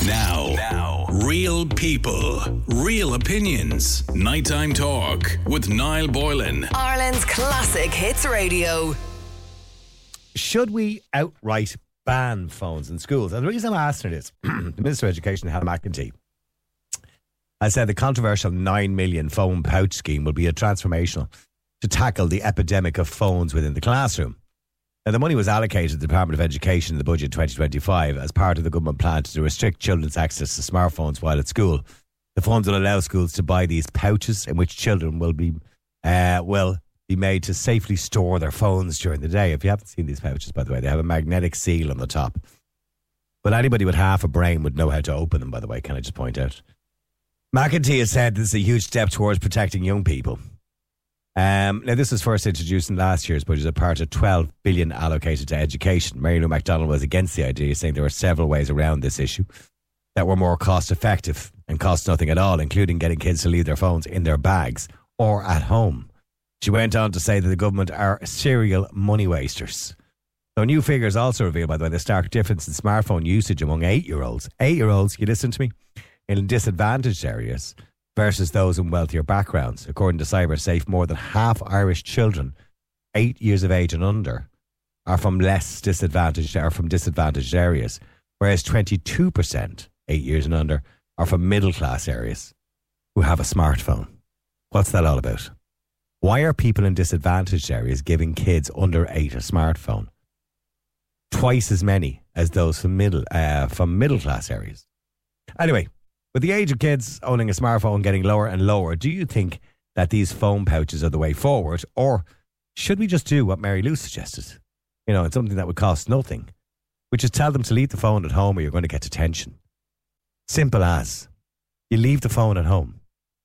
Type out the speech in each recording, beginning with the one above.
Now, real people, real opinions. Nighttime talk with Niall Boylan. Ireland's classic hits radio. Should we outright ban phones in schools? And the reason I'm asking it is the Minister of Education, Helen McEntee, has said the controversial 9 million phone pouch scheme will be a transformational to tackle the epidemic of phones within the classroom. Now, the money was allocated to the Department of Education in the budget 2025 as part of the government plan to restrict children's access to smartphones while at school. The funds will allow schools to buy these pouches in which children will be made to safely store their phones during the day. If you haven't seen these pouches, by the way, they have a magnetic seal on the top. But anybody with half a brain would know how to open them, by the way, can I just point out. McEntee has said this is a huge step towards protecting young people. Now, this was first introduced in last year's budget as part of 12 billion allocated to education. Mary Lou McDonald was against the idea, saying there were several ways around this issue that were more cost effective and cost nothing at all, including getting kids to leave their phones in their bags or at home. She went on to say that the government are serial money wasters. So new figures also reveal, by the way, the stark difference in smartphone usage among 8-year-olds. 8-year-olds, you listen to me, in disadvantaged areas versus those in wealthier backgrounds. According to CyberSafe, more than half Irish children 8 years of age and under are from disadvantaged areas, whereas 22% 8 years and under are from middle class areas who have a smartphone. What's that all about? Why are people in disadvantaged areas giving kids under 8 a smartphone? Twice as many as those from middle class areas. Anyway, with the age of kids owning a smartphone getting lower and lower, do you think that these phone pouches are the way forward, or should we just do what Mary Lou suggested? You know, it's something that would cost nothing, which is tell them to leave the phone at home or you're going to get detention. Simple as. You leave the phone at home.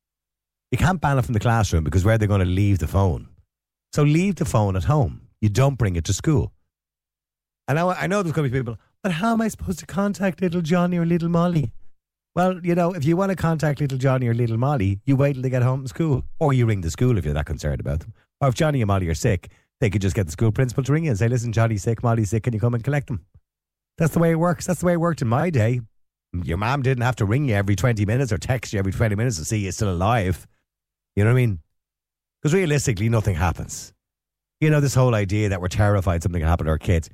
You can't ban it from the classroom because where they're going to leave the phone. So leave the phone at home. You don't bring it to school. And I know there's going to be people, but how am I supposed to contact little Johnny or little Molly? Well, you know, if you want to contact little Johnny or little Molly, you wait till they get home from school. Or you ring the school if you're that concerned about them. Or if Johnny and Molly are sick, they could just get the school principal to ring you and say, listen, Johnny's sick, Molly's sick, can you come and collect them? That's the way it works. That's the way it worked in my day. Your mom didn't have to ring you every 20 minutes or text you every 20 minutes to see you're still alive. You know what I mean? Because realistically, nothing happens. You know, this whole idea that we're terrified something can happen to our kids.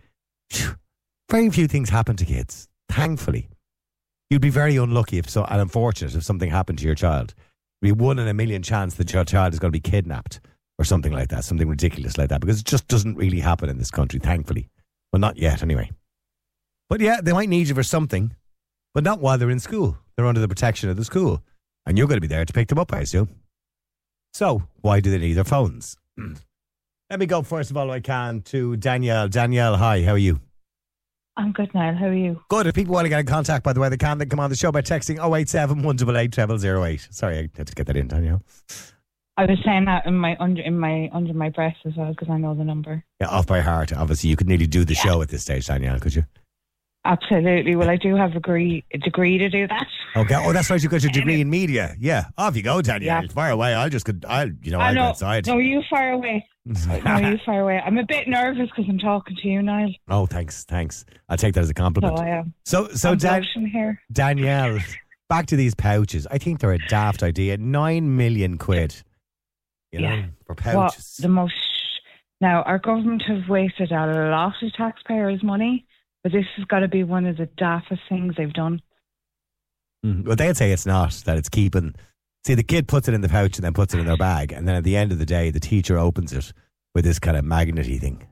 Very few things happen to kids, thankfully. You'd be very unlucky and unfortunate if something happened to your child. It'd be 1 in a million chance that your child is going to be kidnapped or something like that, something ridiculous like that, because it just doesn't really happen in this country, thankfully. Well, not yet, anyway. But yeah, they might need you for something, but not while they're in school. They're under the protection of the school, and you're going to be there to pick them up, I assume. So, why do they need their phones? Let me go, first of all, if I can, to Danielle. Danielle, hi, how are you? I'm good, Niall. How are you? Good. If people want to get in contact, by the way, they can come on the show by texting 087 188 0008. Sorry, I had to get that in, Danielle. I was saying that under my breath as well because I know the number. Yeah, off by heart. Obviously, you could nearly do the show at this stage, Danielle, could you? Absolutely. Well, I do have a degree to do that. Okay. Oh, that's right. You got your degree in media. Yeah. Off you go, Danielle. Yeah. Fire away. I'll go outside. No, you fire away. I'm a bit nervous because I'm talking to you, Niall. Oh, thanks. I'll take that as a compliment. So I am. So here. Danielle, back to these pouches. I think they're a daft idea. 9 million quid. You know, for pouches. Now, our government have wasted a lot of taxpayers' money, but this has got to be one of the daftest things they've done. Well, they'd say it's not, that it's keeping... See, the kid puts it in the pouch and then puts it in their bag, and then at the end of the day, the teacher opens it with this kind of magnety thing.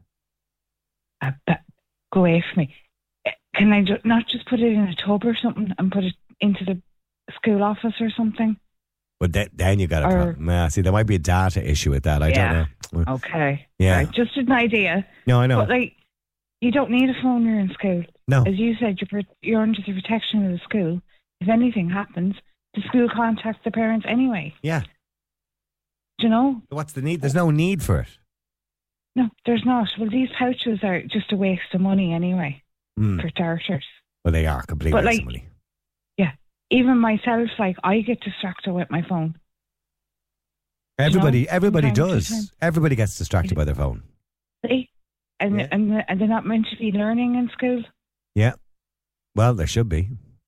Go away from me. Can I not just put it in a tub or something and put it into the school office or something? But then you got a problem. Yeah, see, there might be a data issue with that. I don't know. Okay. Yeah. Right. Just an idea. No, I know. But you don't need a phone when you're in school. No. As you said, you're under the protection of the school. If anything happens, the school contacts the parents anyway. Yeah. Do you know? What's the need? There's no need for it. No, there's not. Well, these pouches are just a waste of money anyway, for starters. Well, they are completely waste of money. Yeah. Even myself, I get distracted with my phone. Everybody does. Everybody gets distracted by their phone. See? And they're not meant to be learning in school? Yeah. Well, there should be.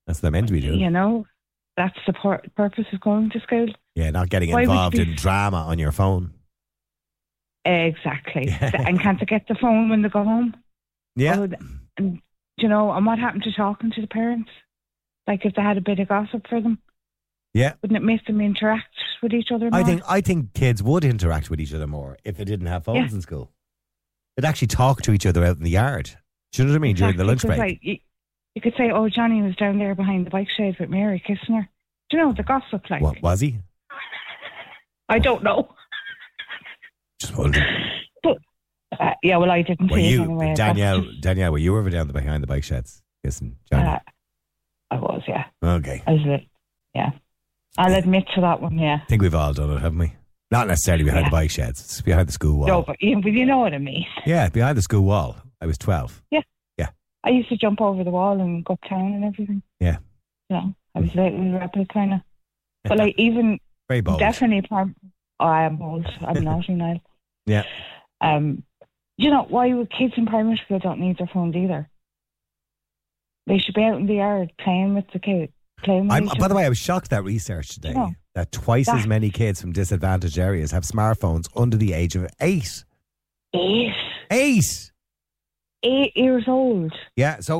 That's what they're meant to be doing. You know, that's the purpose of going to school. Yeah, not getting Why would involved you in drama on your phone. Exactly. And can't they get the phone when they go home? Yeah. Oh, and, you know, and what happened to talking to the parents? Like if they had a bit of gossip for them? Yeah. Wouldn't it make them interact with each other more? I think kids would interact with each other more if they didn't have phones in school. They'd actually talk to each other out in the yard. Do you know what I mean? Exactly, during the lunch break. like, you could say, oh, Johnny was down there behind the bike shed with Mary kissing her. Do you know the gossip like? What was he? I don't know. Just wondering. But, yeah, well, I didn't Were see you, it anyway. Danielle, were you ever down behind the bike sheds kissing Johnny? I was, yeah. Okay. I was, yeah. I'll admit to that one, yeah. I think we've all done it, haven't we? Not necessarily behind the bike sheds. It's behind the school wall. No, but you know what I mean. Yeah, behind the school wall. I was 12. Yeah. Yeah. I used to jump over the wall and go uptown and everything. Yeah. You know, I was a little rebel kind of. But like even... Very bold. Definitely. I am bold. I'm naughty now. Yeah. You know, why would kids in primary school don't need their phones either? They should be out in the yard playing with the kids. By the way, I was shocked at that research today that twice as many kids from disadvantaged areas have smartphones under the age of 8. 8? 8 years old. Yeah, so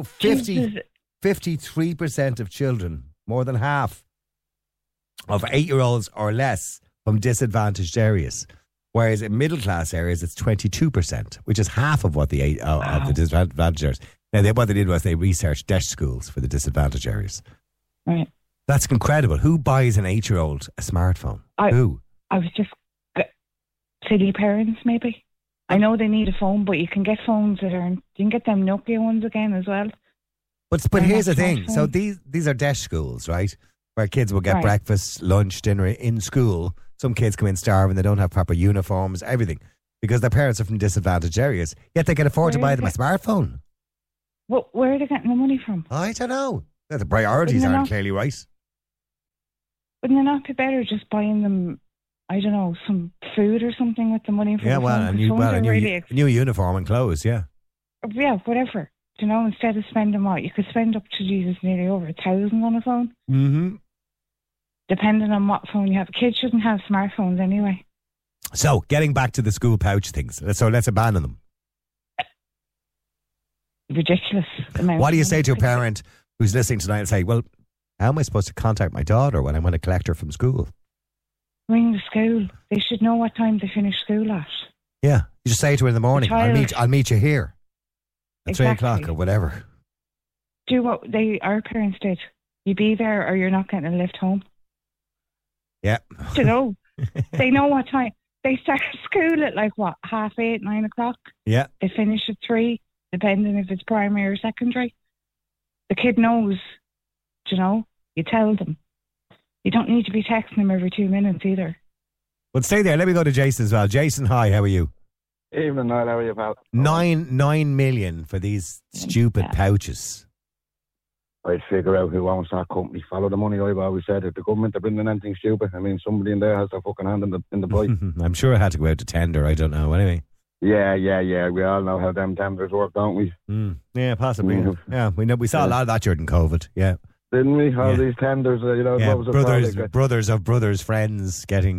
53% of children, more than half, of 8-year-olds or less from disadvantaged areas. Whereas in middle class areas, it's 22%, which is half of what the of the disadvantaged areas. Now, what they did was they researched deaf schools for the disadvantaged areas. Right. That's incredible. Who buys an 8-year-old a smartphone? Who? I was just silly parents, maybe. I know they need a phone, but you can get phones you can get them Nokia ones again as well. But here's the thing. So these are deaf schools, right? Where kids will get breakfast, lunch, dinner in school. Some kids come in starving, they don't have proper uniforms, everything. Because their parents are from disadvantaged areas. Yet they can afford to buy them a smartphone. Well, where are they getting the money from? I don't know. The priorities aren't clearly right. Wouldn't it not be better just buying them, I don't know, some food or something with the money from a new uniform and clothes, yeah. Yeah, whatever. You know, instead of spending you could spend up to nearly over 1,000 on a phone. Mm-hmm. Depending on what phone you have. Kids shouldn't have smartphones anyway. So, getting back to the school pouch things. So let's abandon them. Ridiculous. What do you say to a parent who's listening tonight and say, well, how am I supposed to contact my daughter when I want to collect her from school? Ring the school. They should know what time they finish school at. Yeah. You just say to her in the morning, I'll meet you here at 3 o'clock or whatever. Do what our parents did. You be there or you're not getting a lift home. Yeah. You know, they know what time. They start school at 8:30, 9 o'clock. Yeah. They finish at 3, depending if it's primary or secondary. The kid knows, you know, you tell them. You don't need to be texting them every 2 minutes either. But stay there. Let me go to Jason as well. Jason, hi, how are you? Evening, Niall, how are you, pal? 9 million for these stupid pouches. I'd figure out who owns that company. Follow the money, I've always said. If the government are bringing anything stupid, I mean, somebody in there has their fucking hand in the pie. I'm sure it had to go out to tender. I don't know. Anyway. Yeah. We all know how them tenders work, don't we? Yeah, possibly. Yeah, we saw a lot of that during COVID. Yeah. Didn't we? All these tenders, what was it brothers of brothers, friends getting...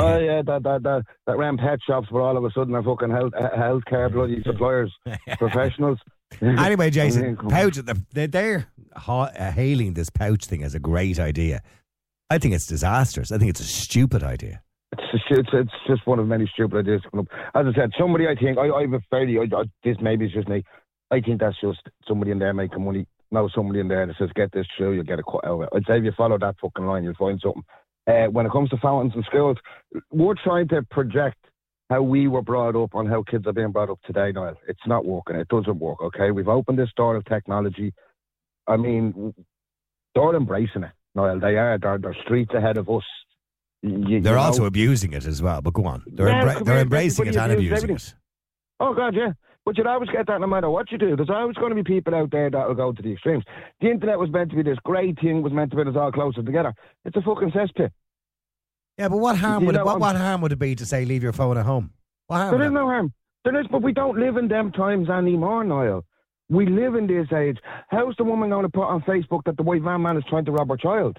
that ran pet shops, but all of a sudden are fucking healthcare bloody suppliers, professionals. Anyway, Jason, pouch, they're hailing this pouch thing as a great idea. I think it's disastrous. I think it's a stupid idea. It's just one of many stupid ideas coming up. As I said, somebody, I think, this maybe it's just me, I think that's just somebody in there making money. No, somebody in there that says, get this through, you'll get a cut out of it. I'd say if you follow that fucking line, you'll find something. When it comes to fountains in schools, we're trying to project how we were brought up on how kids are being brought up today, Niall. It's not working. It doesn't work, okay? We've opened this door of technology. I mean, they're embracing it, Niall. They are. They're streets ahead of us. They're also abusing it as well, but go on. They're embracing it and abusing it. Oh, God, yeah. But you'll always get that no matter what you do. There's always going to be people out there that will go to the extremes. The internet was meant to be this great thing, was meant to bring us all closer together. It's a fucking cesspit. Yeah, but what harm would it be to say leave your phone at home? What harm? There is no harm. There is, but we don't live in them times anymore, Niall. We live in this age. How's the woman going to put on Facebook that the white van man is trying to rob her child?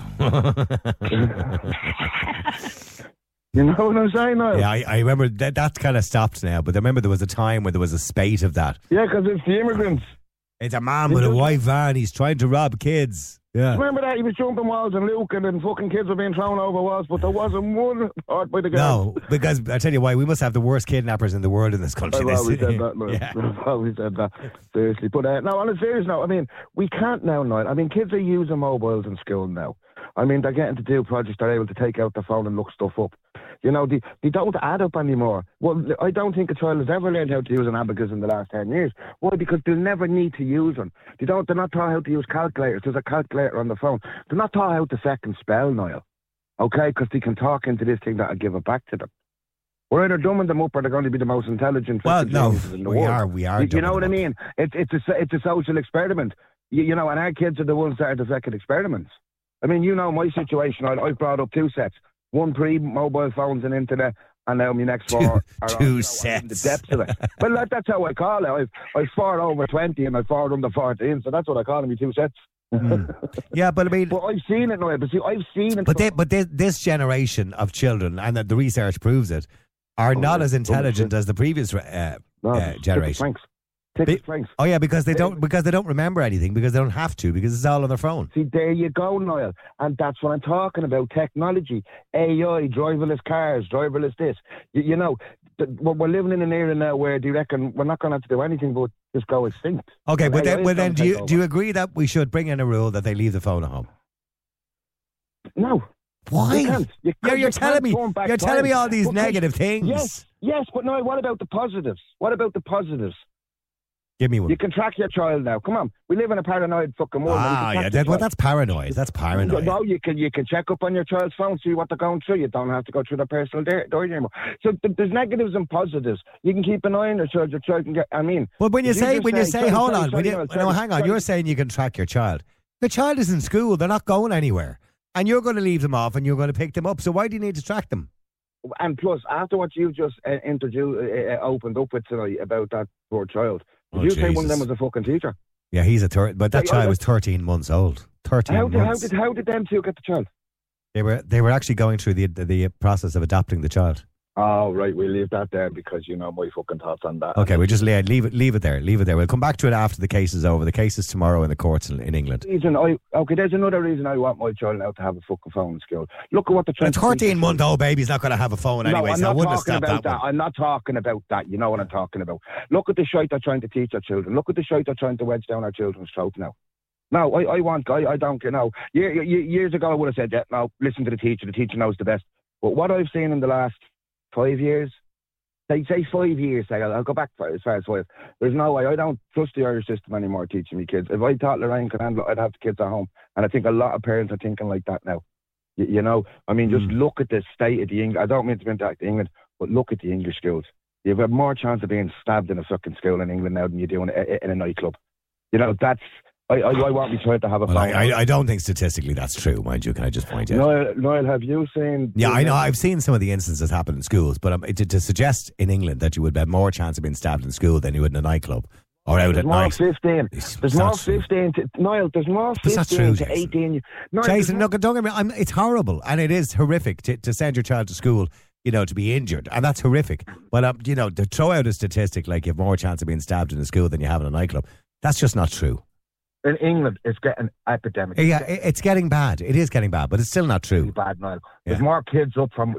You know what I'm saying now? Yeah, I remember that's kind of stopped now, but I remember there was a time where there was a spate of that. Yeah, because it's the immigrants. It's a man with a white van, he's trying to rob kids. Yeah. Remember that? He was jumping walls and Luke and fucking kids were being thrown over walls, but there wasn't one part by the guy. No, because I tell you why, we must have the worst kidnappers in the world in this country. I've always said that, man. Yeah. I've always said that. Seriously. But no, on a serious note, I mean, we can't now, Niall. I mean, kids are using mobiles in school now. I mean, they're getting to do projects, they're able to take out their phone and look stuff up. You know, they don't add up anymore. Well, I don't think a child has ever learned how to use an abacus in the last 10 years. Why? Because they'll never need to use them. They're not taught how to use calculators. There's a calculator on the phone. They're not taught how to second spell, Niall. Okay? Because they can talk into this thing that'll give it back to them. We're either dumbing them up or they're going to be the most intelligent geniuses in the world. We are. You know what I mean? It's a social experiment. You know, and our kids are the ones that are the second experiments. I mean, you know my situation. I've brought up 2 sets. One pre-mobile phones and internet, and now my next 4 are two sets. The depths of it. Well, that's how I call it. I've 4 over 20 and I've 4 under 14, so that's what I call them, 2 sets. Yeah, but I mean... But I've seen it now. I've seen it. But this generation of children, and the research proves it, are not as intelligent as the previous generation. Oh yeah, because they don't remember anything, because they don't have to, because it's all on their phone. See, there you go, Niall, and that's what I'm talking about. Technology, AI, driverless cars, driverless this. You know, we're living in an era now where they reckon we're not going to have to do anything but just go extinct. Okay, but then do you agree that we should bring in a rule that they leave the phone at home? No. Why? You're telling me all these negative things. Yes, but no. What about the positives? Give me one. You can track your child now. Come on, we live in a paranoid fucking world. That's paranoid. That's paranoid. No, you can check up on your child's phone, see what they're going through. You don't have to go through their personal door anymore. So there's negatives and positives. You can keep an eye on your child. Your child can get. I mean, but when you say, hold on, hang on. You're saying you can track your child. The child is in school. They're not going anywhere, and you're going to leave them off, and you're going to pick them up. So why do you need to track them? And plus, after what you've just opened up with tonight about that poor child. Did you say one of them was a fucking teacher? Yeah, he's a but that child was 13 months old. 13 months. How did them two get the child? They were actually going through the process of adopting the child. Oh, right. We'll leave that there because you know my fucking thoughts on that. Okay, we just leave it there. We'll come back to it after the case is over. The case is tomorrow in the courts in England. There's another reason I want my child now to have a fucking phone in school. Look at what the 13-month-old baby's not going to have a phone anyway, so I wouldn't have stopped that one. I'm not talking about that. You know what I'm talking about. Look at the shite they're trying to teach our children. Look at the shite they're trying to wedge down our children's throat now. No, I don't, you know. Years ago I would have said, yeah, no, listen to the teacher knows the best. But what I've seen in the last 5 years, they say 5 years, I'll go back as far as 5. There's no way. I don't trust the Irish system anymore teaching me kids. If I thought Lorraine could handle it, I'd have the kids at home. And I think a lot of parents are thinking like that now. You know, I mean, just look at the state of the English. I don't mean to bring back to England, but look at the English schools. You've got more chance of being stabbed in a fucking school in England now than you do in a nightclub. You know, that's... I want me to have a phone. I don't think statistically that's true, mind you. Can I just point out? Niall, have you seen... Yeah, I know. I've seen some of the instances happen in schools, but to suggest in England that you would have more chance of being stabbed in school than you would in a nightclub or out at night. There's more 15 to... Niall, there's more 15 to 18... Jason, look, don't get me... It's horrible, and it is horrific to send your child to school, you know, to be injured, and that's horrific. But, you know, to throw out a statistic like you have more chance of being stabbed in a school than you have in a nightclub, that's just not true. In England, it's getting epidemic. Yeah, it's getting bad. It is getting bad, but it's still not true. It's bad now. There's more kids up for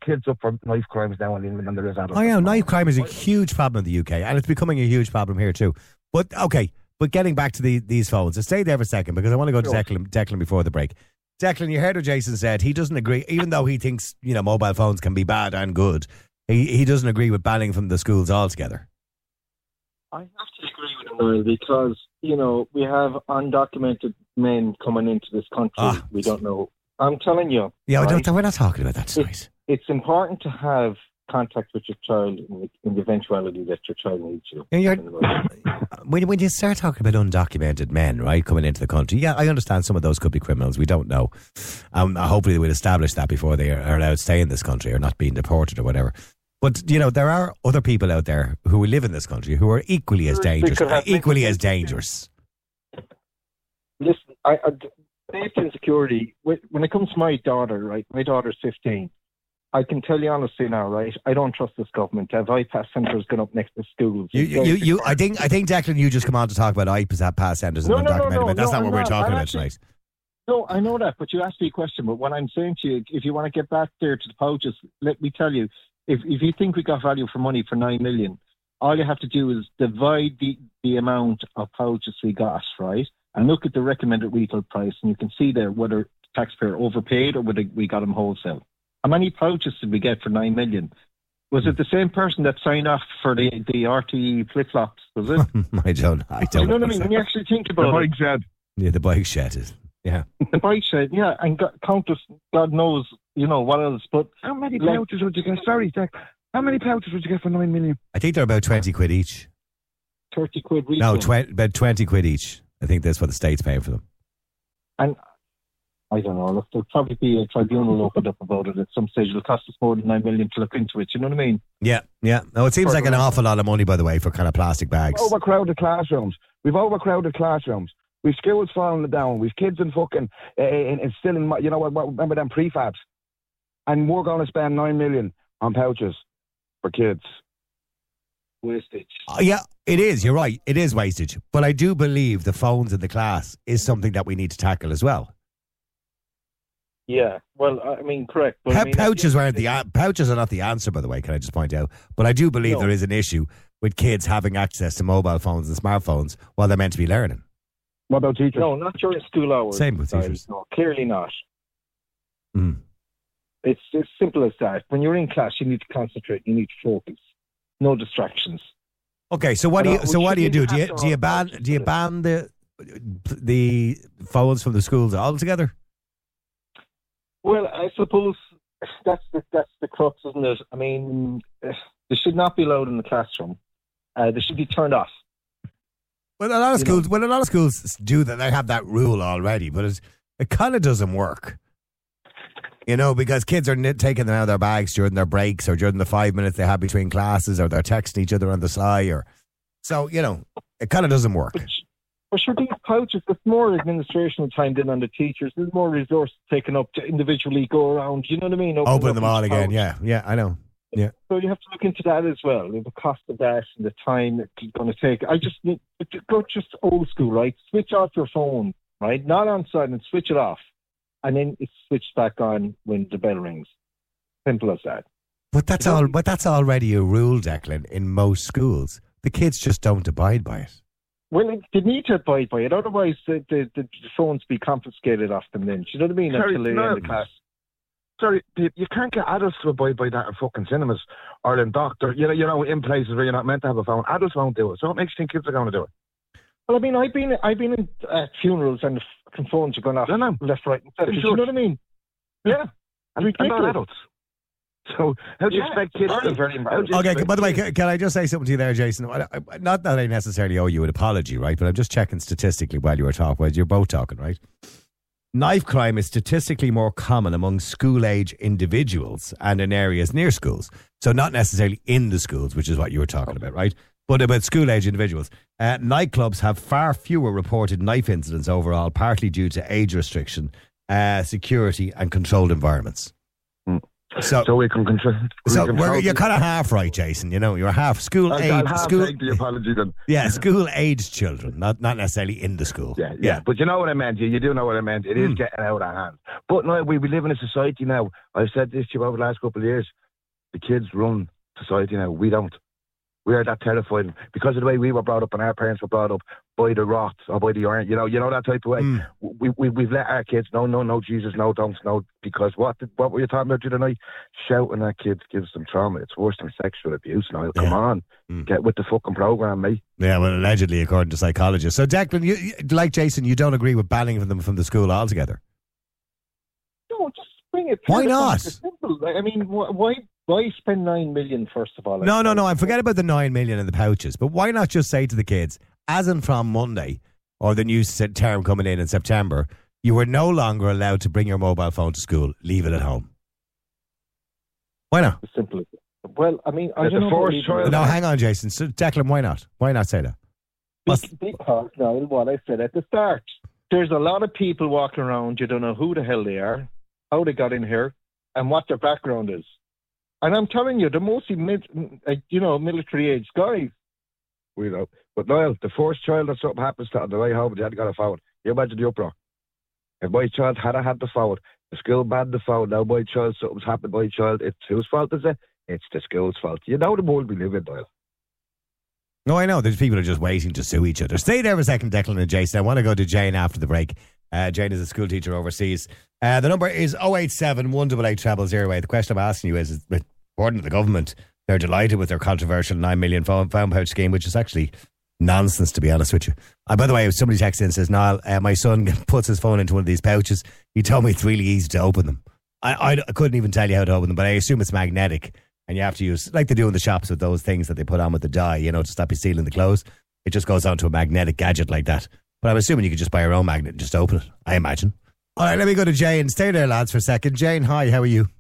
knife crimes now in England than there is adults. Oh yeah, knife crime is a huge problem in the UK, and it's becoming a huge problem here too. But okay, getting back to these phones, so stay there for a second because I want to go to Declan before the break. Declan, you heard what Jason said. He doesn't agree, even though he thinks mobile phones can be bad and good. He doesn't agree with banning from the schools altogether. I have to agree with him, Niall, because, we have undocumented men coming into this country. We don't know. I'm telling you. Yeah, right? We're not talking about that tonight. It's important to have contact with your child in the eventuality that your child needs you. When you start talking about undocumented men, right, coming into the country, yeah, I understand some of those could be criminals. We don't know. Hopefully we'll establish that before they are allowed to stay in this country or not being deported or whatever. But, there are other people out there who live in this country who are equally as dangerous. Listen, safety and security, when it comes to my daughter, right, my daughter's 15, I can tell you honestly now, right, I don't trust this government. Have iPass centres going up next to schools? I think Declan, you just come on to talk about iPass centres and undocumented. That's not what we're talking about tonight. No, I know that, but you asked me a question. But what I'm saying to you, if you want to get back there to the pouches, let me tell you, if you think we got value for money for 9 million, all you have to do is divide the amount of pouches we got, right, and look at the recommended retail price, and you can see there whether the taxpayer overpaid or whether we got them wholesale. How many pouches did we get for 9 million? Was it the same person that signed off for the RTE flip-flops, was it? I don't You know what I mean? When you actually think about The it. bike shed. Yeah, the bike shed is. Yeah. The bike shed, yeah, and countless, God knows, what else. But How many pouches would you get? Sorry, Jack. How many pouches would you get for 9 million? I think they're about 20 quid each. 30 quid retail. No, about 20 quid each. I think that's what the state's paying for them. And I don't know. Look, there'll probably be a tribunal opened up about it at some stage. It'll cost us more than 9 million to look into it. You know what I mean? Yeah. No, it seems like an awful lot of money, by the way, for kind of plastic bags. Overcrowded classrooms. We've overcrowded classrooms. We've schools falling down. We've kids in fucking still in. Remember them prefabs? And we're going to spend 9 million on pouches for kids. Wastage. Yeah, it is. You're right. It is wastage. But I do believe the phones in the class is something that we need to tackle as well. Yeah, well, I mean, correct. But pouches are not the answer, by the way, can I just point out. But I do believe there is an issue with kids having access to mobile phones and smartphones while they're meant to be learning. What about teachers? No, not during school hours. Same with teachers. No, clearly not. Mm. It's as simple as that. When you're in class, you need to concentrate. You need to focus. No distractions. Okay, so what do you do? Do you ban the phones from the schools altogether? Well, I suppose that's the crux, isn't it? I mean, they should not be allowed in the classroom. They should be turned off. Well, a lot of schools do that. They have that rule already, but it kind of doesn't work. Because kids are taking them out of their bags during their breaks or during the 5 minutes they have between classes, or they're texting each other on the sly, it kind of doesn't work. But sure, these pouches, there's more administrational time than on the teachers. There's more resources taken up to individually go around. You know what I mean? Open them all again. Yeah, I know. Yeah. So you have to look into that as well, the cost of that and the time it's going to take. I just need to go just old school, right? Switch off your phone, right? Not on silent, switch it off. And then it's switched back on when the bell rings. Simple as that. But that's already a rule, Declan, in most schools. The kids just don't abide by it. Well, they need to abide by it. Otherwise, the phones be confiscated off them then. Do you know what I mean? Until they end the class. Sorry, you can't get adults to abide by that in fucking cinemas or in doctors. In places where you're not meant to have a phone. Adults won't do it. So what makes you think kids are going to do it? Well, I mean, I've been in funerals and the phones are going off left, right, and center. Do you know what I mean? Yeah, and not adults. So how do you expect kids to very embarrassing? Okay, by the way, can I just say something to you there, Jason? Not that I necessarily owe you an apology, right? But I'm just checking statistically while you're both talking, right? Knife crime is statistically more common among school-age individuals and in areas near schools. So not necessarily in the schools, which is what you were talking about, right? But about school-age individuals. Nightclubs have far fewer reported knife incidents overall, partly due to age restriction, security and controlled environments. So we can control. You're kind of half right, Jason. You're half school-age. Take the apology then. Yeah, school-age children, not necessarily in the school. Yeah. But you know what I meant. You do know what I meant. It is getting out of hand. But no, we live in a society now. I've said this to you over the last couple of years. The kids run society now. We don't. We are that terrified because of the way we were brought up and our parents were brought up by the rot or by the iron. You know that type of way. We've let our kids no, Jesus, no, don't, no. Because what were you talking about the other night? Shouting at kids gives them trauma. It's worse than sexual abuse. Now, come on, get with the fucking program, mate. Yeah, well, allegedly, according to psychologists. So, Declan, you, like Jason, you don't agree with banning them from the school altogether? No, just bring it. Why not? Simple. I mean, why spend 9 million first of all? No. I forget about the 9 million in the pouches. But why not just say to the kids, as in from Monday or the new term coming in September, you are no longer allowed to bring your mobile phone to school. Leave it at home. Why not? Simple. Well, I mean, I It's don't the know. first child. No, hang on, Jason. So, Declan, why not? Why not say that? Because, now, what I said at the start, there's a lot of people walking around, you don't know who the hell they are, how they got in here, and what their background is. And I'm telling you, they're mostly military-aged guys. We know. But Niall, the first child that something happens to on the way home, they had got a phone. You imagine the uproar. If my child had the phone, the school banned the phone, now my child, something's happened to my child, it's whose fault is it? It's the school's fault. You know the world we live in, Niall. No, I know. There's people who are just waiting to sue each other. Stay there for a second, Declan and Jason. I want to go to Jane after the break. Jane is a school teacher overseas. The number is 087 188 008. The question I'm asking you is, according to the government, they're delighted with their controversial 9 million phone pouch scheme, which is actually nonsense, to be honest with you. By the way, somebody texts in and says, Niall, my son puts his phone into one of these pouches. He told me it's really easy to open them. I couldn't even tell you how to open them, but I assume it's magnetic. And you have to use, like they do in the shops with those things that they put on with the dye, to stop you stealing the clothes. It just goes onto a magnetic gadget like that. But I'm assuming you could just buy your own magnet and just open it, I imagine. All right, let me go to Jane. Stay there, lads, for a second. Jane, hi, how are you?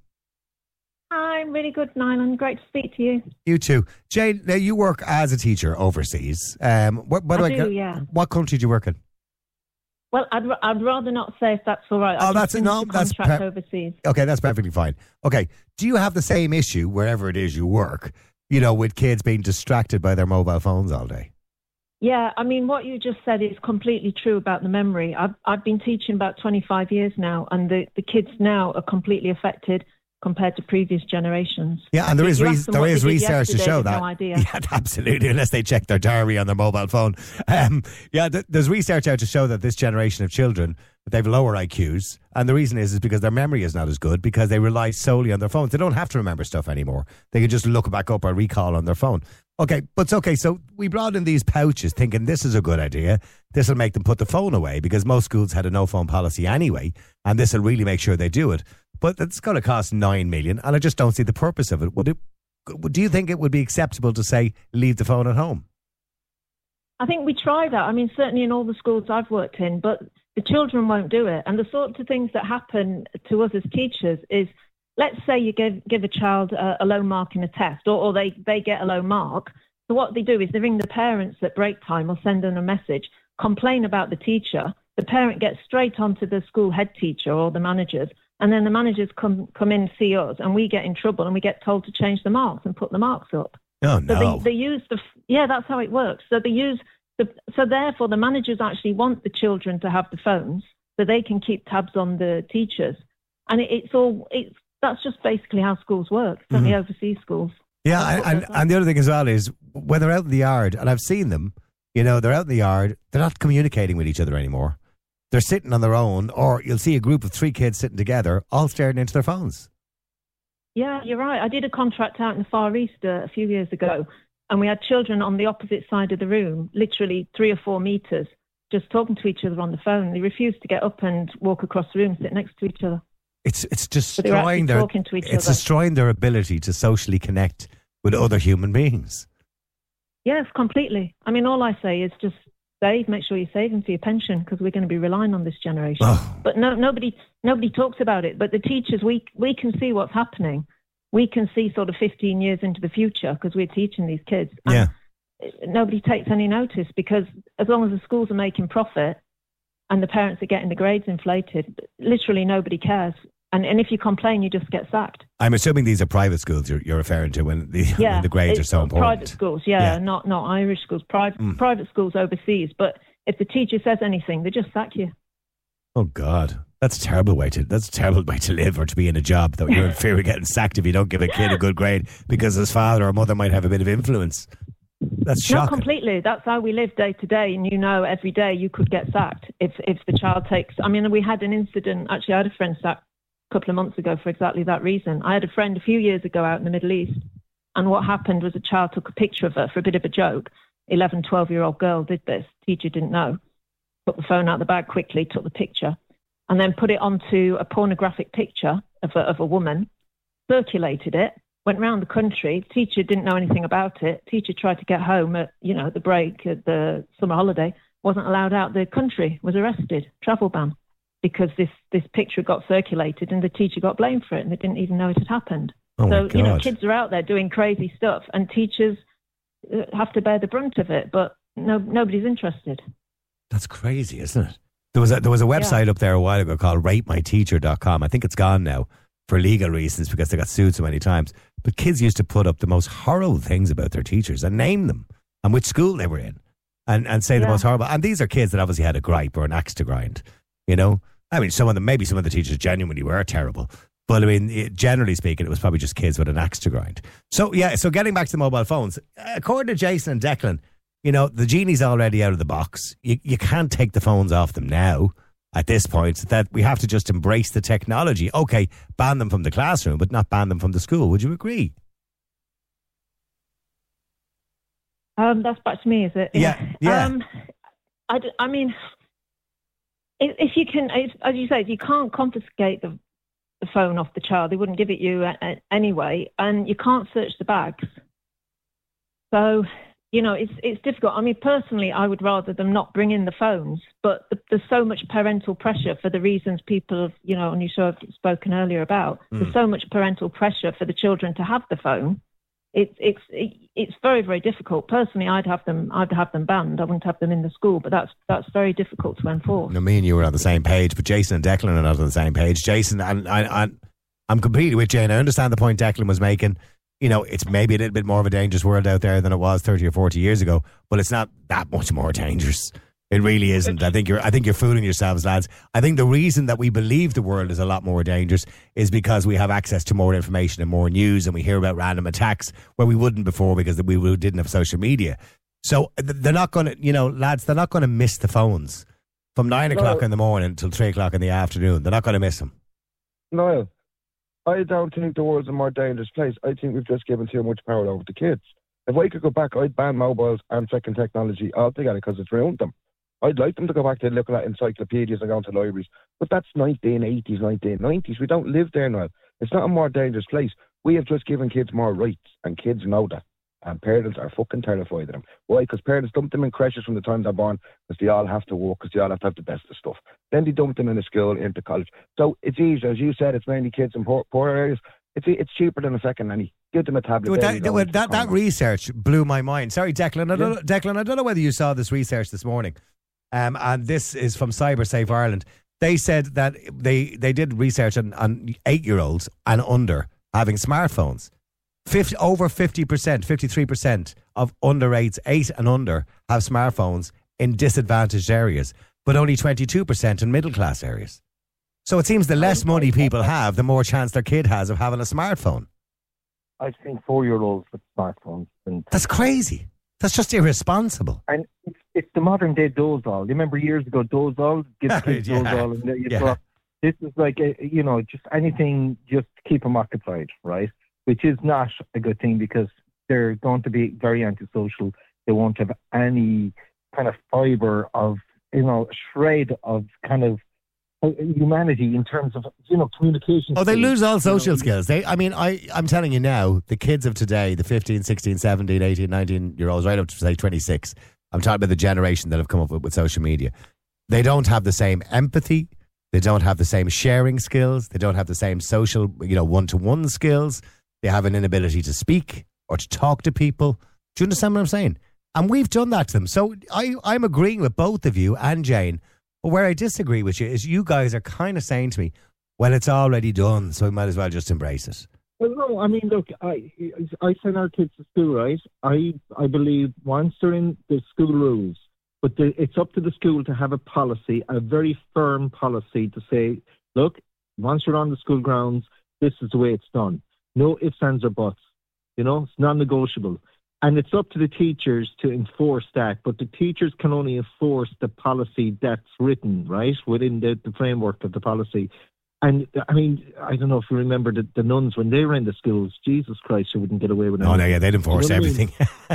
I'm really good, Nylan. Great to speak to you. You too. Jane, now you work as a teacher overseas. I do, yeah. What country do you work in? Well, I'd rather not say if that's all right. That's contract overseas. Okay, that's perfectly fine. Okay, do you have the same issue wherever it is you work? With kids being distracted by their mobile phones all day. Yeah, I mean, what you just said is completely true about the memory. I've been teaching about 25 years now, and the kids now are completely affected compared to previous generations. Yeah, and there is research to show that. No idea. Yeah, absolutely, unless they check their diary on their mobile phone. There's research out to show that this generation of children, they have lower IQs, and the reason is because their memory is not as good because they rely solely on their phones. They don't have to remember stuff anymore. They can just look back up or recall on their phone. Okay, but it's okay. So we brought in these pouches thinking this is a good idea. This will make them put the phone away because most schools had a no phone policy anyway, and this will really make sure they do it. But it's going to cost 9 million, and I just don't see the purpose of it. Do you think it would be acceptable to say leave the phone at home? I think we try that. I mean, certainly in all the schools I've worked in, but the children won't do it. And the sorts of things that happen to us as teachers is, let's say you give a child a low mark in a test, or they get a low mark. So what they do is they ring the parents at break time or send them a message, complain about the teacher. The parent gets straight onto the school head teacher or the managers, and then the managers come in and see us, and we get in trouble, and we get told to change the marks and put the marks up. Oh, no. So they use that's how it works. So they use so therefore the managers actually want the children to have the phones so they can keep tabs on the teachers. And that's just basically how schools work, certainly overseas schools. Yeah, and the other thing as well is when they're out in the yard, and I've seen them, they're out in the yard, they're not communicating with each other anymore. They're sitting on their own, or you'll see a group of 3 kids sitting together, all staring into their phones. Yeah, you're right. I did a contract out in the Far East a few years ago, and we had children on the opposite side of the room, literally 3 or 4 meters, just talking to each other on the phone. They refused to get up and walk across the room, sit next to each other. It's destroying destroying their ability to socially connect with other human beings. Yes, completely. I mean, all I say is just make sure you're saving for your pension because we're going to be relying on this generation. Oh. But nobody talks about it. But the teachers, we can see what's happening. We can see sort of 15 years into the future because we're teaching these kids. Yeah. Nobody takes any notice because as long as the schools are making profit and the parents are getting the grades inflated, literally nobody cares. And if you complain, you just get sacked. I'm assuming these are private schools you're referring to when the grades are so important. Private schools, not Irish schools. Private schools overseas. But if the teacher says anything, they just sack you. Oh God, that's a terrible way to live or to be in a job that you're in fear of getting sacked if you don't give a kid a good grade because his father or mother might have a bit of influence. That's shocking. Not completely. That's how we live day to day, and every day you could get sacked if the child takes. I mean, we had an incident. Actually, I had a friend sacked a couple of months ago for exactly that reason. I had a friend a few years ago out in the Middle East, and what happened was a child took a picture of her for a bit of a joke. 11, 12-year-old girl did this. Teacher didn't know. Took the phone out of the bag quickly, took the picture, and then put it onto a pornographic picture of a woman, circulated it, went round the country. Teacher didn't know anything about it. Teacher tried to get home at the break, at the summer holiday, wasn't allowed out the country, was arrested, travel ban. Because this picture got circulated and the teacher got blamed for it and they didn't even know it had happened. Oh my So, you know, God. kids are out there doing crazy stuff and teachers have to bear the brunt of it, but nobody's interested. That's crazy, isn't it? There was a website up there a while ago called ratemyteacher.com. I think it's gone now for legal reasons because they got sued so many times. But kids used to put up the most horrible things about their teachers and name them and which school they were in and say the most horrible. And these are kids that obviously had a gripe or an axe to grind, you know? I mean, some of the teachers genuinely were terrible. But I mean, generally speaking, it was probably just kids with an axe to grind. So, so getting back to the mobile phones, according to Jason and Declan, you know, the genie's already out of the box. You can't take the phones off them now at this point, that we have to just embrace the technology. Okay, ban them from the classroom, but not ban them from the school. Would you agree? That's back to me, is it? Yeah. I mean, if you can, as you say, if you can't confiscate the phone off the child, they wouldn't give it you anyway, and you can't search the bags. So, you know, it's difficult. I mean, personally, I would rather them not bring in the phones, but there's so much parental pressure for the reasons people have, you know, and you sort of spoken earlier about. There's so much parental pressure for the children to have the phone. It's very, very difficult. Personally, I'd have them banned. I wouldn't have them in the school, but that's very difficult to enforce. No, me and you were on the same page, but Jason and Declan are not on the same page. Jason, I'm completely with Jane. I understand the point Declan was making. You know, it's maybe a little bit more of a dangerous world out there than it was 30 or 40 years ago, but it's not that much more dangerous. It really isn't. I think you're fooling yourselves, lads. I think the reason that we believe the world is a lot more dangerous is because we have access to more information and more news, and we hear about random attacks where we wouldn't before because we didn't have social media. So they're not going to, you know, lads, they're not going to miss the phones from 9 o'clock in the morning till 3 o'clock in the afternoon. They're not going to miss them. No, I don't think the world's a more dangerous place. I think we've just given too much power over to kids. If I could go back, I'd ban mobiles and second technology altogether because it's ruined them. I'd like them to go back to looking at encyclopedias and going to libraries. But that's 1980s, 1990s. We don't live there now. It's not a more dangerous place. We have just given kids more rights, and kids know that. And parents are fucking terrified of them. Why? Because parents dump them in creches from the time they're born because they all have to work, because they all have to have the best of stuff. Then they dump them in a school, into college. So it's easy. As you said, it's mainly kids in poor areas. It's cheaper than a second nanny. Give them a tablet. That research blew my mind. Sorry, Declan. I don't know whether you saw this research this morning. And this is from CyberSafe Ireland. They said that they did research on 8-year-olds and under having smartphones. Over 50%, 53% of underage 8 and under have smartphones in disadvantaged areas, but only 22% in middle class areas. So it seems the less money people have, the more chance their kid has of having a smartphone. I've seen 4-year-olds with smartphones. And that's crazy. That's just irresponsible. And it's the modern day dozall. You remember years ago, dozall? Give the kids dozall. And this is like, just anything just to keep them occupied, right? Which is not a good thing because they're going to be very antisocial. They won't have any kind of fibre of, shred of kind of humanity in terms of, communication. Oh, they lose all social skills. I'm telling you now, the kids of today, the 15, 16, 17, 18, 19-year-olds, right up to, say, 26, I'm talking about the generation that have come up with social media. They don't have the same empathy. They don't have the same sharing skills. They don't have the same social, one-to-one skills. They have an inability to speak or to talk to people. Do you understand what I'm saying? And we've done that to them. So I'm agreeing with both of you and Jane. But where I disagree with you is you guys are kind of saying to me, well, it's already done, so we might as well just embrace it. Well, no, I mean, look, I send our kids to school, right? I believe once they're in the school rules, but it's up to the school to have a policy, a very firm policy to say, look, once you're on the school grounds, this is the way it's done. No ifs, ands, or buts. It's non-negotiable. And it's up to the teachers to enforce that, but the teachers can only enforce the policy that's written, right, within the framework of the policy. And, I mean, I don't know if you remember the nuns when they were in the schools. Jesus Christ, you wouldn't get away with it. Oh, no, yeah, they'd enforce everything.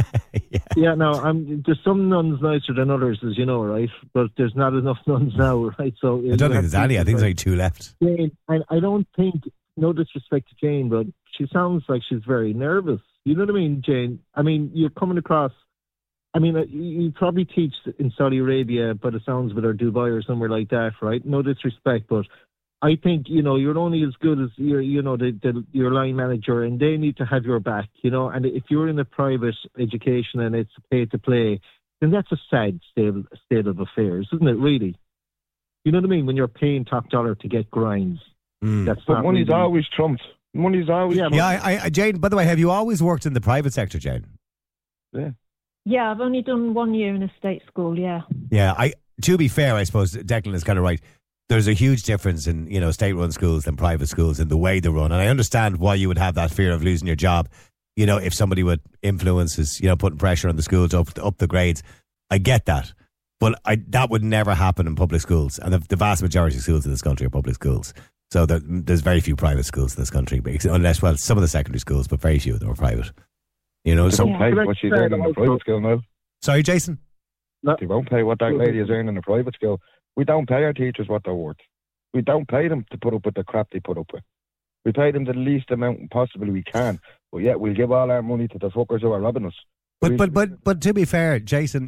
There's some nuns nicer than others, as you know, right? But there's not enough nuns now, right? So I don't think there's any. I think there's only 2 left. Jane, I don't think, no disrespect to Jane, but she sounds like she's very nervous. You know what I mean, Jane? I mean, you're coming across... I mean, you probably teach in Saudi Arabia, by the sounds of it, or Dubai or somewhere like that, right? No disrespect, but I think, you're only as good as your line manager, and they need to have your back, and if you're in a private education and it's pay to play, then that's a sad state of affairs, isn't it, really? You know what I mean? When you're paying top dollar to get grinds. But money's always trumped. Money's always trumped. Yeah, Jane, by the way, have you always worked in the private sector, Jane? Yeah. Yeah, I've only done 1 year in a state school, yeah. Yeah, to be fair, I suppose Declan is kind of right. There's a huge difference in, state-run schools and private schools and the way they run. And I understand why you would have that fear of losing your job, if somebody would influences, putting pressure on the schools up the grades. I get that. But that would never happen in public schools. And the vast majority of schools in this country are public schools. So there's very few private schools in this country, unless, some of the secondary schools, but very few of them are private. They don't pay what she's earning in a private school now. Sorry, Jason? No. They won't pay what that lady is earning in a private school. We don't pay our teachers what they're worth. We don't pay them to put up with the crap they put up with. We pay them the least amount possibly we can. But yet we'll give all our money to the fuckers who are robbing us. But to be fair, Jason,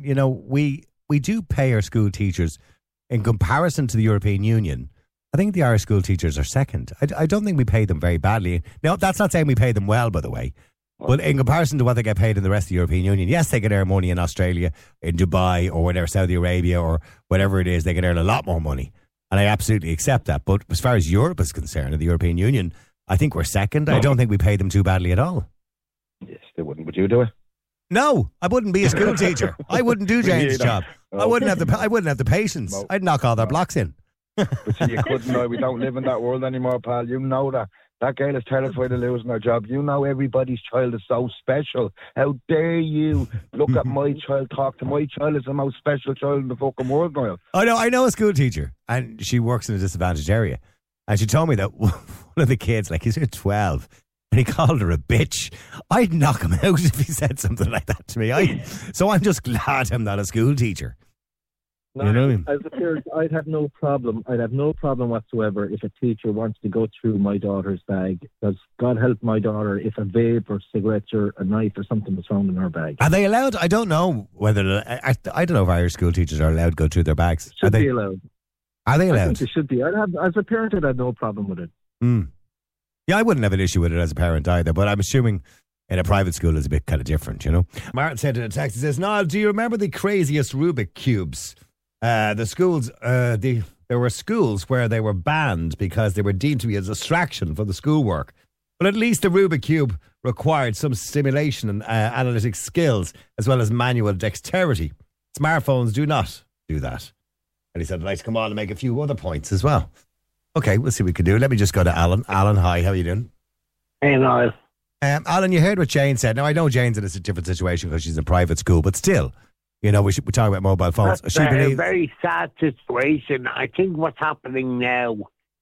we do pay our school teachers in comparison to the European Union. I think the Irish school teachers are second. I don't think we pay them very badly. Now, that's not saying we pay them well, by the way. But in comparison to what they get paid in the rest of the European Union, yes, they can earn money in Australia, in Dubai, or whatever, Saudi Arabia, or whatever it is. They can earn a lot more money. And I absolutely accept that. But as far as Europe is concerned, and the European Union, I think we're second. I don't think we pay them too badly at all. Yes, they wouldn't. Would you do it? No, I wouldn't be a school teacher. I wouldn't do Jane's job. Oh. I wouldn't have the patience. No. I'd knock all their blocks in. But see, you couldn't know. We don't live in that world anymore, pal. You know that. That girl is terrified of losing her job. You know everybody's child is so special. How dare you look at my child, talk to my child as the most special child in the fucking world, Niall. I know a school teacher, and she works in a disadvantaged area. And she told me that one of the kids, he's 12, and he called her a bitch. I'd knock him out if he said something like that to me. So I'm just glad I'm not a school teacher. No, you know what I mean? As a parent, I'd have no problem whatsoever if a teacher wants to go through my daughter's bag. Because God help my daughter if a vape or cigarettes or a knife or something was found in her bag. Are they allowed? I don't know whether I don't know if Irish school teachers are allowed to go through their bags. Should be allowed. Are they allowed? I think they should be. As a parent, I'd have no problem with it. Yeah, I wouldn't have an issue with it as a parent either. But I'm assuming in a private school it's a bit kind of different, Martin sent in a text. He says, "Niall, do you remember the craziest Rubik cubes? The schools, there were schools where they were banned because they were deemed to be a distraction for the schoolwork. But at least the Rubik Cube required some stimulation and analytic skills as well as manual dexterity. Smartphones do not do that." And he said, "I'd like to come on and make a few other points as well." Okay, we'll see what we can do. Let me just go to Alan. Alan, hi, how are you doing? Hey, Niall. Alan, you heard what Jane said. Now, I know Jane's in a different situation because she's in a private school, but still, we talk about mobile phones. That's a very sad situation. I think what's happening now,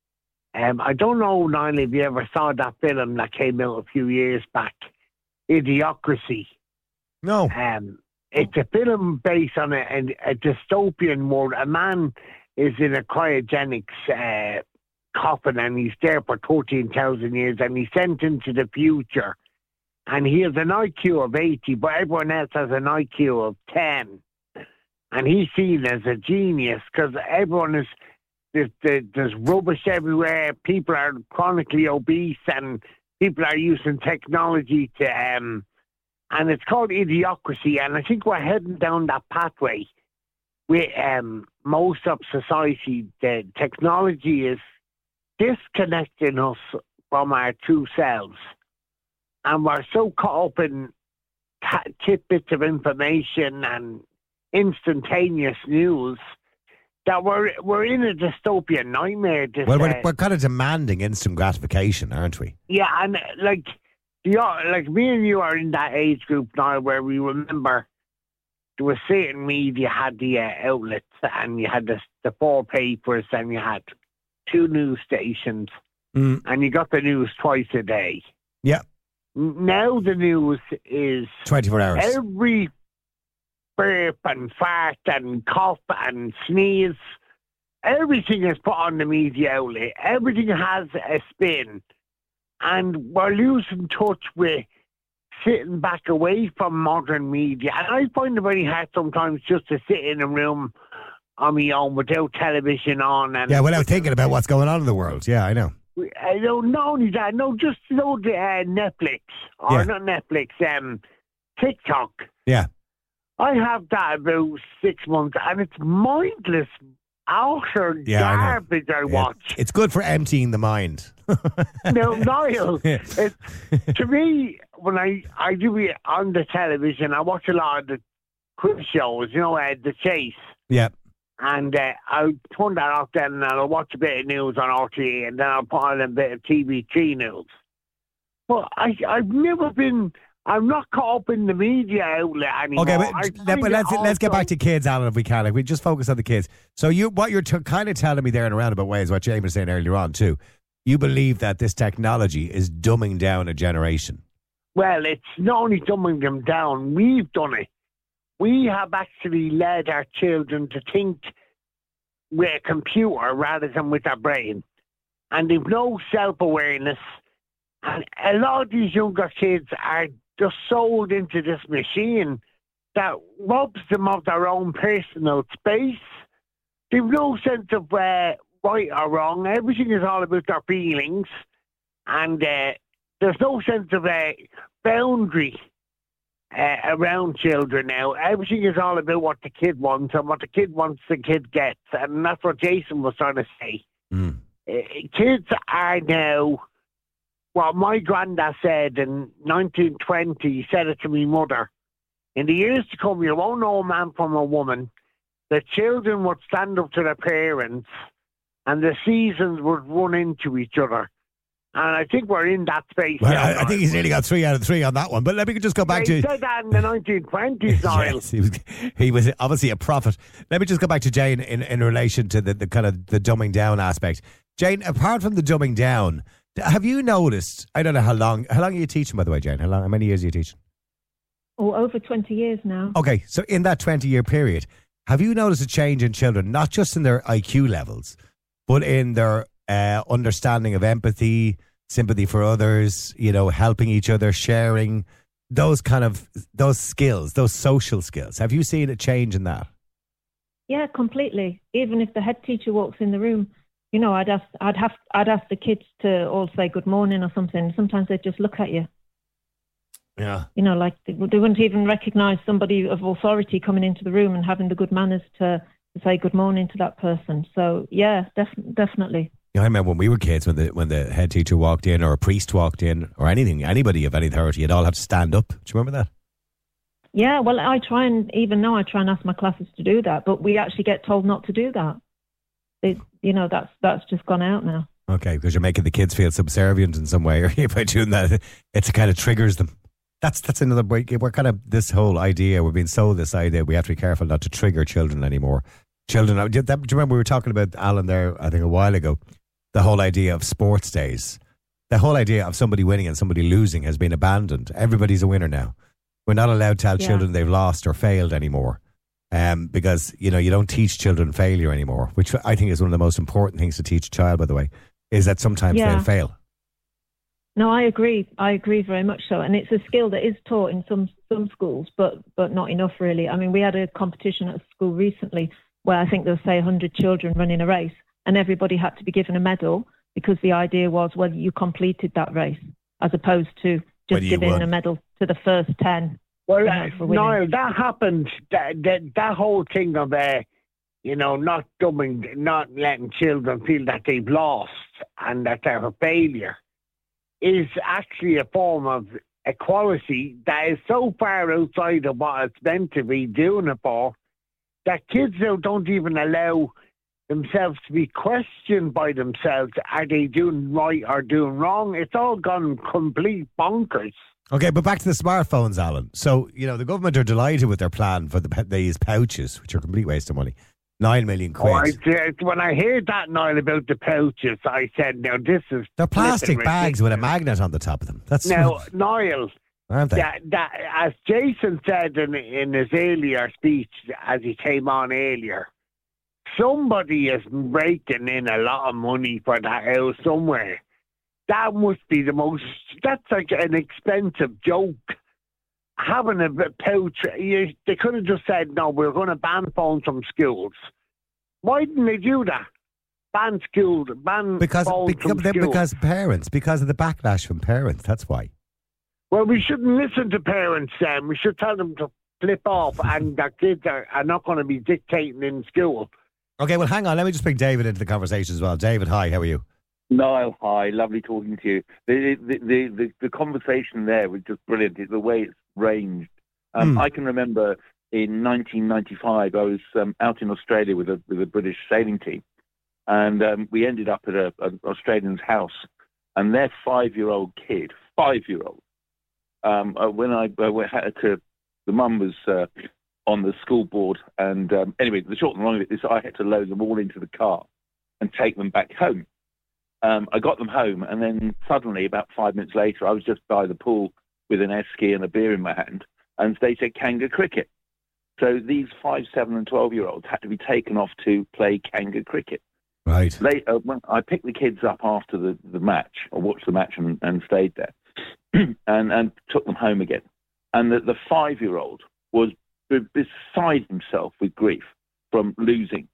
I don't know, Niall, if you ever saw that film that came out a few years back, Idiocracy. No. It's a film based on a dystopian world. A man is in a cryogenics coffin and he's there for 13,000 years and he's sent into the future. And he has an IQ of 80, but everyone else has an IQ of 10. And he's seen as a genius because everyone is, there's rubbish everywhere. People are chronically obese and people are using technology to, and it's called Idiocracy. And I think we're heading down that pathway with most of society. The technology is disconnecting us from our true selves. And we're so caught up in tidbits of information and instantaneous news that we're in a dystopian nightmare. We're kind of demanding instant gratification, aren't we? Yeah, and like me and you are in that age group now where we remember there was certain media had the outlets and you had the 4 papers and you had 2 news stations and you got the news twice a day. Yeah. Now the news is 24 hours. Every burp and fart and cough and sneeze, everything is put on the media outlet. Everything has a spin. And we're losing touch with sitting back away from modern media. And I find it very hard sometimes just to sit in a room on my own without television on. And without thinking about what's going on in the world. Yeah, I know. I don't know only that. No, just load Netflix or not Netflix. TikTok. Yeah. I have that about 6 months, and it's mindless, utter garbage I watch. It's good for emptying the mind. No, Niall, to me, when I do it on the television, I watch a lot of the quiz shows, The Chase. Yeah. And I'll turn that off then, and I'll watch a bit of news on RTE, and then I'll put on a bit of TV3 news. But I'm not caught up in the media outlet anymore. Okay, but let's get back to kids, Alan, if we can. Like, we just focus on the kids. So what you're kind of telling me there in a roundabout way is what James was saying earlier on too. You believe that this technology is dumbing down a generation. Well, it's not only dumbing them down. We've done it. We have actually led our children to think with a computer rather than with their brain. And they've no self-awareness. And a lot of these younger kids are just sold into this machine that robs them of their own personal space. They've no sense of right or wrong. Everything is all about their feelings. And there's no sense of boundary around children now. Everything is all about what the kid wants, and what the kid wants, the kid gets. And that's what Jason was trying to say. Kids are now what my granddad said in 1920. He said it to me mother. In the years to come, you won't know a man from a woman. The children would stand up to their parents, and the seasons would run into each other. And I think we're in that space. Well, now, I think he's nearly got 3 out of 3 on that one. But let me just go back to... He said that in the 1920s, Niall. Yes, he was obviously a prophet. Let me just go back to Jane in relation to the kind of the dumbing down aspect. Jane, apart from the dumbing down, have you noticed... I don't know how long are you teaching, by the way, Jane? How many years are you teaching? Oh, over 20 years now. Okay, so in that 20-year period, have you noticed a change in children, not just in their IQ levels, but in their understanding of empathy, sympathy for others, helping each other, sharing, those skills, those social skills? Have you seen a change in that? Yeah, completely. Even if the head teacher walks in the room, I'd ask the kids to all say good morning or something. Sometimes they'd just look at you. Yeah. Like they wouldn't even recognise somebody of authority coming into the room and having the good manners to say good morning to that person. So yeah, definitely. I remember when we were kids, when the head teacher walked in, or a priest walked in, or anybody of any authority, you'd all have to stand up. Do you remember that? Yeah, well, even now I try and ask my classes to do that, but we actually get told not to do that. That's just gone out now. Okay, because you're making the kids feel subservient in some way, or by doing that, it kind of triggers them. That's another way. We're kind of this whole idea. We're being sold this idea. We have to be careful not to trigger children anymore. Children. Do you remember we were talking about Alan there? I think a while ago. The whole idea of sports days, the whole idea of somebody winning and somebody losing has been abandoned. Everybody's a winner now. We're not allowed to tell children they've lost or failed anymore, because you don't teach children failure anymore. Which I think is one of the most important things to teach a child. By the way, is that sometimes they'll fail. No, I agree. I agree very much so. And it's a skill that is taught in some schools, but not enough really. I mean, we had a competition at a school recently where I think there were, say, 100 children running a race, and everybody had to be given a medal because the idea was, well, you completed that race, as opposed to just giving a medal to the first 10. Well, Niall, that happened. That whole thing of, not letting children feel that they've lost and that they're a failure is actually a form of equality that is so far outside of what it's meant to be doing it for that kids now don't even allow themselves to be questioned by themselves. Are they doing right or doing wrong? It's all gone complete bonkers. Okay, but back to the smartphones, Alan. So, the government are delighted with their plan for these pouches, which are a complete waste of money. 9 million quid. When I heard that, Niall, about the pouches, I said, now this is... They're plastic bags with a magnet on the top of them. That's now, Niall, aren't they? That, as Jason said in his earlier speech, as he came on earlier, somebody is raking in a lot of money for that house somewhere. That must be that's like an expensive joke. Having a pouch, they could have just said, no, we're going to ban phones from schools. Why didn't they do that? Ban school, ban Because phones from school. because parents, because of the backlash from parents. That's why. Well, we shouldn't listen to parents, Sam. We should tell them to flip off, and their kids are not going to be dictating in school. Okay, well, hang on. Let me just bring David into the conversation as well. David, hi. How are you? Niall, hi. Lovely talking to you. The conversation there was just brilliant. The way it's ranged. I can remember in 1995, I was out in Australia with a British sailing team, and we ended up at an Australian's house, and their 5-year-old kid, 5-year-old, when I had to, the mum was on the school board, and anyway, the short and long of it is I had to load them all into the car and take them back home. I got them home, and then suddenly, about 5 minutes later, I was just by the pool with an esky and a beer in my hand, and they said Kanga cricket. So these 5, 7, and 12-year-olds had to be taken off to play Kanga cricket. Right. When I picked the kids up after the match, or watched the match and stayed there, and took them home again. And the 5-year-old was beside himself with grief from losing.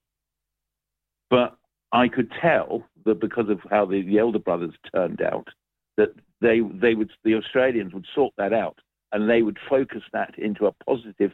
But I could tell that because of how the elder brothers turned out, that the Australians would sort that out, and they would focus that into a positive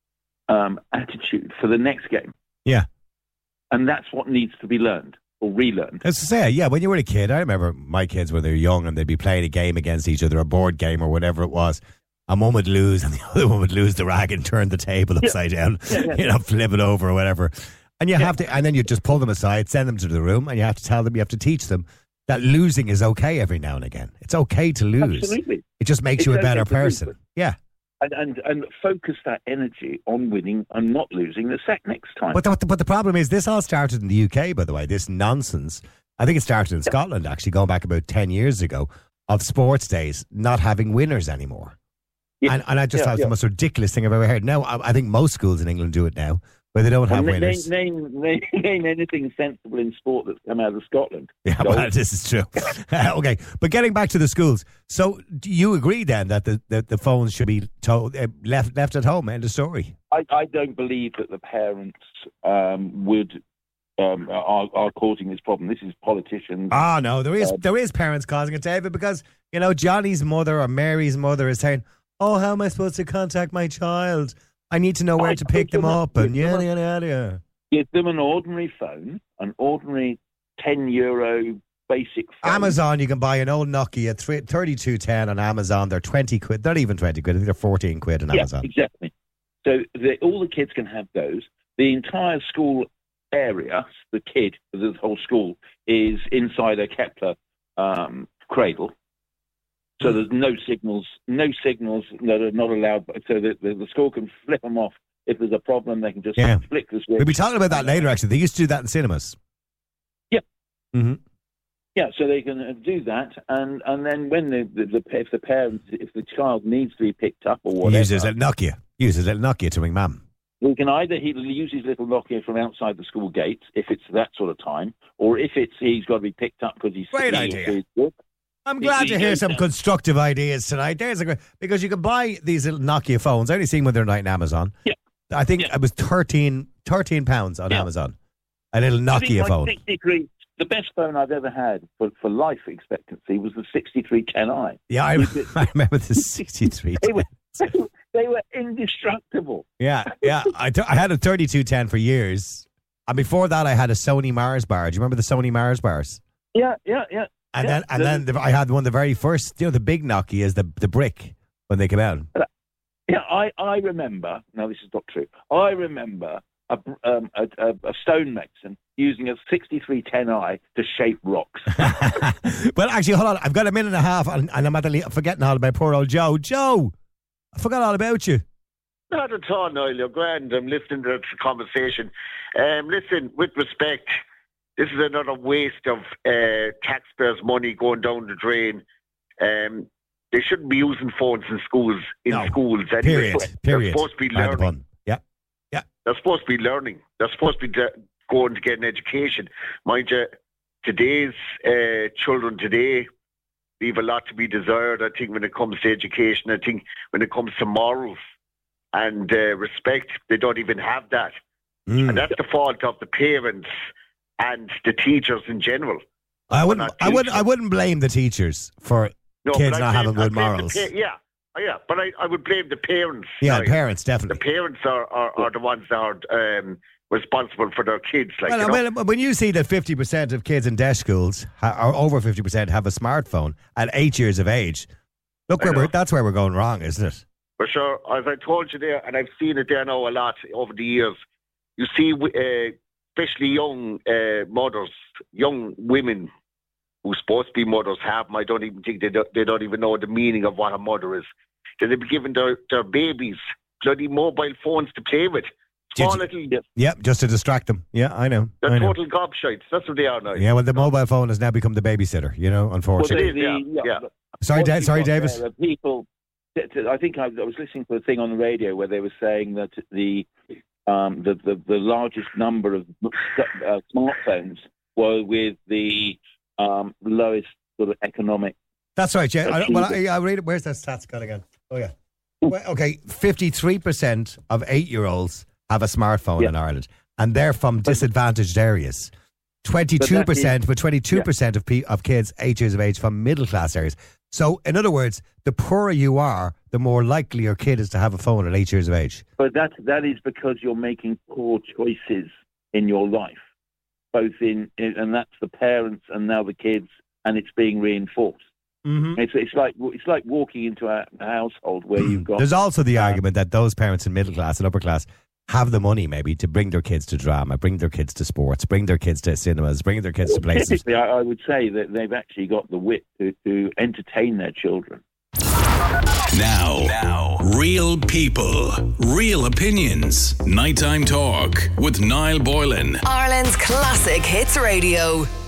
attitude for the next game. Yeah. And that's what needs to be learned or relearned. As to say, yeah, when you were a kid, I remember my kids when they were young and they'd be playing a game against each other, a board game or whatever it was, and one would lose and the other one would lose the rag and turn the table upside down, flip it over or whatever. And you have to, and then you just pull them aside, send them to the room, and you have to tell them, you have to teach them that losing is okay every now and again. It's okay to lose. Absolutely. It just makes you a better person. Yeah. And focus that energy on winning and not losing the next time. But the problem is, this all started in the UK, by the way, this nonsense. I think it started in Scotland, actually, going back about 10 years ago, of sports days not having winners anymore. Yeah. And I just thought it was the most ridiculous thing I've ever heard. Now, I think most schools in England do it now, where they don't have winners. Name anything sensible in sport that's come out of Scotland. Yeah, well, this is true. Okay, but getting back to the schools. So, do you agree then that the phones should be left at home? End of story. I don't believe that the parents are causing this problem. This is politicians. Ah, no, there is parents causing it, David, because Johnny's mother or Mary's mother is saying, "Oh, how am I supposed to contact my child? I need to know where to pick them up," and yada, yada, yada. Give them an ordinary phone, an ordinary €10 basic phone. Amazon, you can buy an old Nokia 3210 on Amazon. They're 20 quid. They're not even 20 quid. I think they're 14 quid on Amazon. Exactly. So all the kids can have those. The entire school area, the whole school, is inside a Kepler cradle. So there's no signals that are not allowed, so that the school can flip them off. If there's a problem, they can just flick the switch. We'll be talking about that later, actually. They used to do that in cinemas. Yeah. Mm-hmm. Yeah, so they can do that, and then when if the child needs to be picked up or whatever, uses a Nokia to ring mum. We can either use his little Nokia from outside the school gates if it's that sort of time, or if he's got to be picked up because he's great idea. I'm glad to hear some constructive ideas tonight. Because you can buy these little Nokia phones. I only seen when they're on Amazon. Yeah. I think it was £13 on Amazon. A little Nokia phone. The best phone I've ever had for life expectancy was the 6310i. Yeah, I remember the 6310. They were indestructible. Yeah. I had a 3210 for years. And before that, I had a Sony Mars bar. Do you remember the Sony Mars bars? Yeah. And then I had one of the very first, the big Nokias, the brick, when they came out. Yeah, I remember, now this is not true, I remember a stonemason using a 6310i to shape rocks. Well, actually, hold on, I've got a minute and a half, and I'm forgetting all about poor old Joe. Joe, I forgot all about you. Not at all, Niall, you're grand. I'm listening to the conversation. Listen, with respect, this is another waste of taxpayers' money going down the drain. They shouldn't be using phones in schools. Schools, anyway. Period. They're supposed to be learning. Yeah. They're supposed to be learning. They're supposed to be going to get an education. Mind you, today's children today leave a lot to be desired. I think when it comes to education, I think when it comes to morals and respect, they don't even have that. And that's the fault of the parents and the teachers in general. I wouldn't blame the teachers for kids not having good morals. But I would blame the parents. Yeah, parents, definitely. The parents are the ones that are responsible for their kids. Well, when you see that 50% of kids in deaf schools, or over 50%, have a smartphone at 8 years of age, that's where we're going wrong, isn't it? For sure. As I told you there, and I've seen it there now a lot over the years, you see especially young mothers, young women who's supposed to be mothers have them. I don't even think they don't even know the meaning of what a mother is. They be giving their babies bloody mobile phones to play with. Yep, just to distract them. Yeah, I know. They're total gobshites. That's what they are now. Yeah, well, the mobile phone has now become the babysitter, unfortunately. Sorry, David. People, I think I was listening to a thing on the radio where they were saying that the largest number of smartphones were with the lowest sort of economic. That's right, yeah. I read it. Where's that stats gone again? Oh, yeah. Well, okay, 53% of 8-year-olds have a smartphone in Ireland, and they're from disadvantaged areas. 22% of kids 8 years of age from middle-class areas. So, in other words, the poorer you are, the more likely your kid is to have a phone at 8 years of age. But that is because you're making poor choices in your life, and that's the parents and now the kids, and it's being reinforced. Mm-hmm. It's like walking into a household where you've got. There's also the argument that those parents in middle class and upper class have the money maybe to bring their kids to drama, bring their kids to sports, bring their kids to cinemas, bring their kids to places. Typically, I would say that they've actually got the wit to entertain their children. Now, real people, real opinions. Nighttime Talk with Niall Boylan. Ireland's Classic Hits Radio.